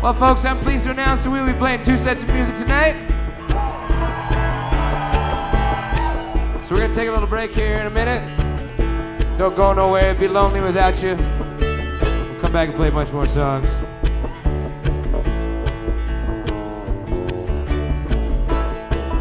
Well, folks, I'm pleased to announce that we will be playing 2 sets of music tonight. So we're going to take a little break here in a minute. Don't go nowhere. It'd be lonely without you. We'll come back and play a bunch more songs.